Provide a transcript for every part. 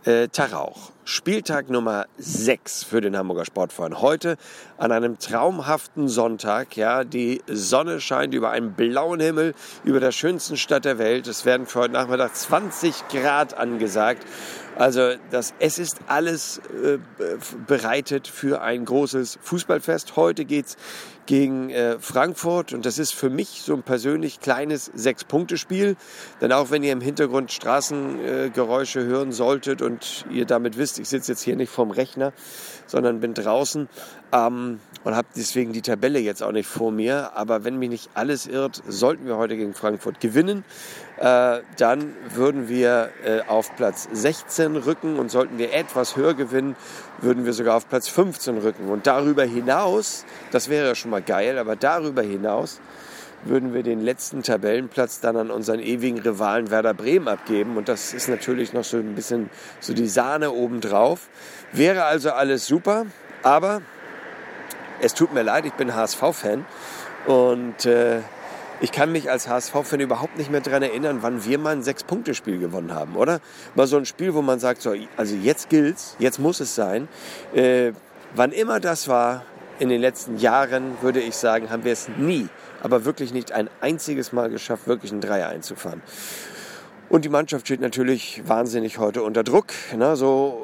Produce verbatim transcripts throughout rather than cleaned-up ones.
Äh, Tag auch. Spieltag Nummer sechs für den Hamburger Sportverein. Heute an einem traumhaften Sonntag. Ja, die Sonne scheint über einen blauen Himmel, über der schönsten Stadt der Welt. Es werden für heute Nachmittag zwanzig Grad angesagt. Also das, es ist alles äh, bereitet für ein großes Fußballfest. Heute geht's gegen äh, Frankfurt und das ist für mich so ein persönlich kleines Sechs-Punkte-Spiel. Denn auch wenn ihr im Hintergrund Straßengeräusche äh, hören solltet und ihr damit wisst, ich sitze jetzt hier nicht vorm Rechner, sondern bin draußen ähm, und habe deswegen die Tabelle jetzt auch nicht vor mir. Aber wenn mich nicht alles irrt, sollten wir heute gegen Frankfurt gewinnen, äh, dann würden wir äh, auf Platz sechzehn rücken und sollten wir etwas höher gewinnen, würden wir sogar auf Platz fünfzehn rücken. Und darüber hinaus, das wäre ja schon mal geil, aber darüber hinaus würden wir den letzten Tabellenplatz dann an unseren ewigen Rivalen Werder Bremen abgeben. Und das ist natürlich noch so ein bisschen so die Sahne obendrauf. Wäre also alles super, aber es tut mir leid, ich bin H S V-Fan und äh, ich kann mich als H S V-Fan überhaupt nicht mehr daran erinnern, wann wir mal ein Sechs-Punkte-Spiel gewonnen haben, oder? Mal so ein Spiel, wo man sagt, so, also jetzt gilt's, jetzt muss es sein. Äh, wann immer das war, in den letzten Jahren, würde ich sagen, haben wir es nie, aber wirklich nicht ein einziges Mal geschafft, wirklich einen Dreier einzufahren. Und die Mannschaft steht natürlich wahnsinnig heute unter Druck, ne? So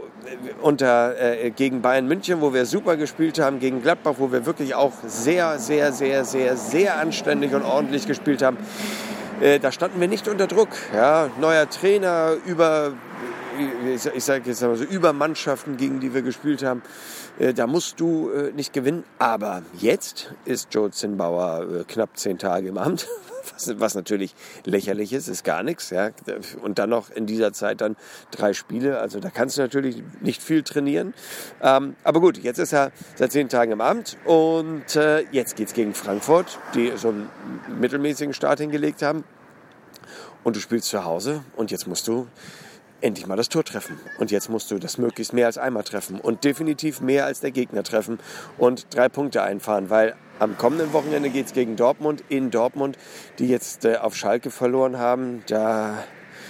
unter äh, gegen Bayern München, wo wir super gespielt haben, gegen Gladbach, wo wir wirklich auch sehr, sehr, sehr, sehr, sehr anständig und ordentlich gespielt haben. Äh, da standen wir nicht unter Druck. Ja? Neuer Trainer, über, ich, ich sage jetzt mal so, über Mannschaften, gegen die wir gespielt haben. Äh, da musst du äh, nicht gewinnen. Aber jetzt ist Joe Zinnbauer äh, knapp zehn Tage im Amt. Was, was natürlich lächerlich ist, ist gar nichts. Ja. Und dann noch in dieser Zeit dann drei Spiele. Also da kannst du natürlich nicht viel trainieren. Ähm, aber gut, jetzt ist er seit zehn Tagen im Amt. Und äh, jetzt geht's gegen Frankfurt, die so einen mittelmäßigen Start hingelegt haben. Und du spielst zu Hause. Und jetzt musst du endlich mal das Tor treffen. Und jetzt musst du das möglichst mehr als einmal treffen. Und definitiv mehr als der Gegner treffen. Und drei Punkte einfahren. Weil am kommenden Wochenende geht es gegen Dortmund, in Dortmund, die jetzt äh, auf Schalke verloren haben. Da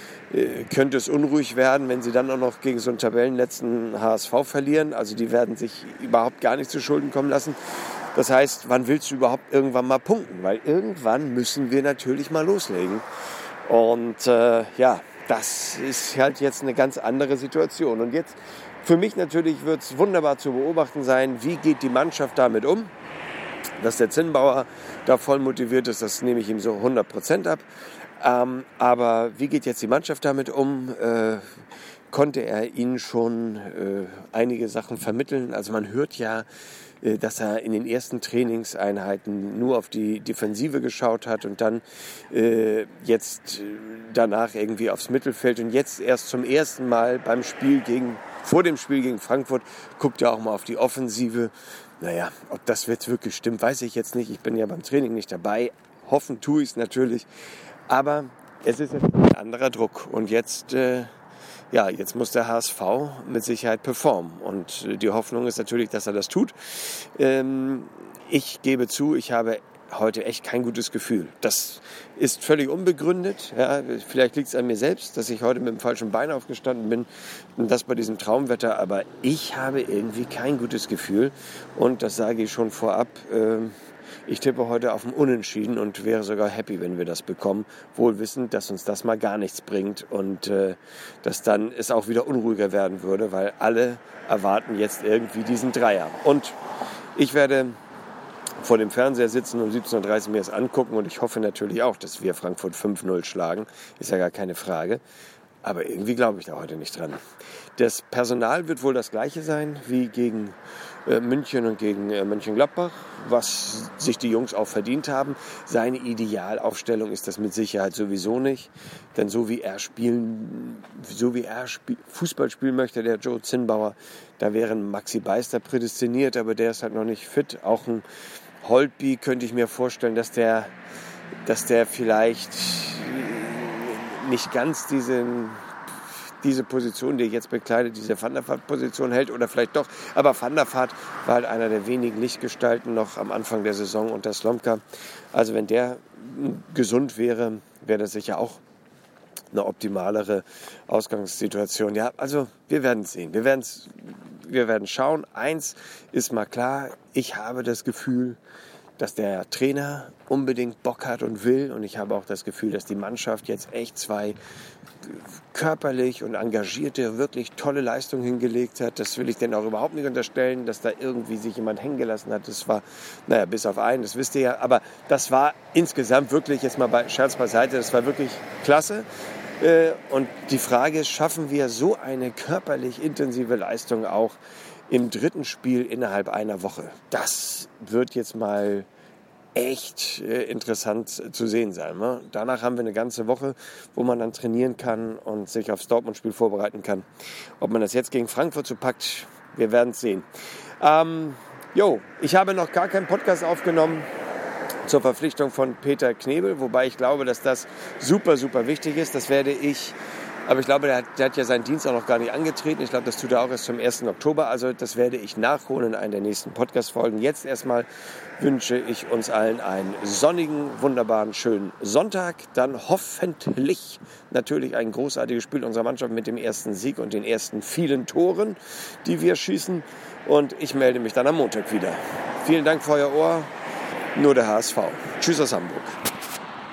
äh, könnte es unruhig werden, wenn sie dann auch noch gegen so einen Tabellenletzten H S V verlieren. Also die werden sich überhaupt gar nicht zu Schulden kommen lassen. Das heißt, wann willst du überhaupt irgendwann mal punkten? Weil irgendwann müssen wir natürlich mal loslegen. Und äh, ja, das ist halt jetzt eine ganz andere Situation. Und jetzt, für mich natürlich wird es wunderbar zu beobachten sein, wie geht die Mannschaft damit um. Dass der Zinnbauer da voll motiviert ist, das nehme ich ihm so hundert Prozent ab. Ähm, aber wie geht jetzt die Mannschaft damit um? Äh, konnte er ihnen schon äh, einige Sachen vermitteln? Also man hört ja, äh, dass er in den ersten Trainingseinheiten nur auf die Defensive geschaut hat und dann äh, jetzt äh, danach irgendwie aufs Mittelfeld und jetzt erst zum ersten Mal beim Spiel gegen, vor dem Spiel gegen Frankfurt guckt er auch mal auf die Offensive. Naja, ob das jetzt wirklich stimmt, weiß ich jetzt nicht. Ich bin ja beim Training nicht dabei. Hoffen tue ich es natürlich. Aber es ist jetzt ein anderer Druck. Und jetzt, äh, ja, jetzt muss der H S V mit Sicherheit performen. Und äh, die Hoffnung ist natürlich, dass er das tut. Ähm, ich gebe zu, ich habe heute echt kein gutes Gefühl. Das ist völlig unbegründet. Ja, vielleicht liegt es an mir selbst, dass ich heute mit dem falschen Bein aufgestanden bin und das bei diesem Traumwetter. Aber ich habe irgendwie kein gutes Gefühl und das sage ich schon vorab. Äh, ich tippe heute auf ein Unentschieden und wäre sogar happy, wenn wir das bekommen. Wohl wissend, dass uns das mal gar nichts bringt und äh, dass dann es auch wieder unruhiger werden würde, weil alle erwarten jetzt irgendwie diesen Dreier. Und ich werde vor dem Fernseher sitzen um siebzehn Uhr dreißig mir das angucken und ich hoffe natürlich auch, dass wir Frankfurt fünf null schlagen. Ist ja gar keine Frage. Aber irgendwie glaube ich da heute nicht dran. Das Personal wird wohl das gleiche sein wie gegen äh, München und gegen äh, Mönchengladbach, was sich die Jungs auch verdient haben. Seine Idealaufstellung ist das mit Sicherheit sowieso nicht. Denn so wie er spielen, so wie er spiel, Fußball spielen möchte, der Joe Zinnbauer, da wäre ein Maxi Beister prädestiniert, aber der ist halt noch nicht fit. Auch ein Holtby könnte ich mir vorstellen, dass der, dass der vielleicht nicht ganz diesen, diese Position, die er jetzt bekleidet, diese Van der Vaart-Position hält oder vielleicht doch. Aber Van der Vaart war halt einer der wenigen Lichtgestalten noch am Anfang der Saison unter Slomka. Also wenn der gesund wäre, wäre das sicher auch eine optimalere Ausgangssituation. Ja, also wir werden sehen. Wir werden wir werden schauen. Eins ist mal klar, ich habe das Gefühl, dass der Trainer unbedingt Bock hat und will. Und ich habe auch das Gefühl, dass die Mannschaft jetzt echt zwei körperlich und engagierte, wirklich tolle Leistungen hingelegt hat. Das will ich denn auch überhaupt nicht unterstellen, dass da irgendwie sich jemand hängen gelassen hat. Das war, naja, bis auf einen, das wisst ihr ja. Aber das war insgesamt wirklich, jetzt mal bei Scherz beiseite, das war wirklich klasse. Und die Frage ist, schaffen wir so eine körperlich intensive Leistung auch im dritten Spiel innerhalb einer Woche? Das wird jetzt mal echt äh, interessant zu sehen sein. Ne? Danach haben wir eine ganze Woche, wo man dann trainieren kann und sich aufs Dortmund-Spiel vorbereiten kann. Ob man das jetzt gegen Frankfurt so packt, wir werden es sehen. Ähm, jo, ich habe noch gar keinen Podcast aufgenommen zur Verpflichtung von Peter Knebel, wobei ich glaube, dass das super, super wichtig ist. Das werde ich, aber ich glaube, der hat, der hat ja seinen Dienst auch noch gar nicht angetreten. Ich glaube, das tut er auch erst zum ersten Oktober. Also das werde ich nachholen in einer der nächsten Podcast-Folgen. Jetzt erstmal wünsche ich uns allen einen sonnigen, wunderbaren, schönen Sonntag. Dann hoffentlich natürlich ein großartiges Spiel unserer Mannschaft mit dem ersten Sieg und den ersten vielen Toren, die wir schießen. Und ich melde mich dann am Montag wieder. Vielen Dank für euer Ohr. Nur der H S V. Tschüss aus Hamburg.